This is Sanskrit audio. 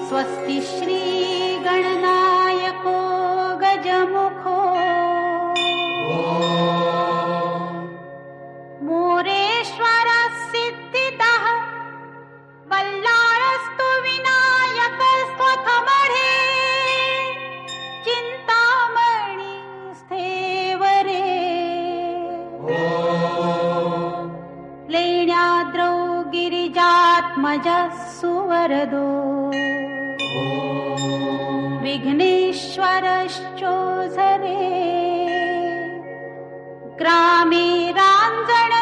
स्वस्ति श्री गणनायको गजमुखो मोरेश्वर सिद्धिदः बल्लाळस्तु विनायक स्वखमढे चिन्तामणि स्थेवरे लेण्याद्रौ गिरिजात्मजः सुवरदो विघ्नेश्वरश्चोझरे ग्रामे राञ्जन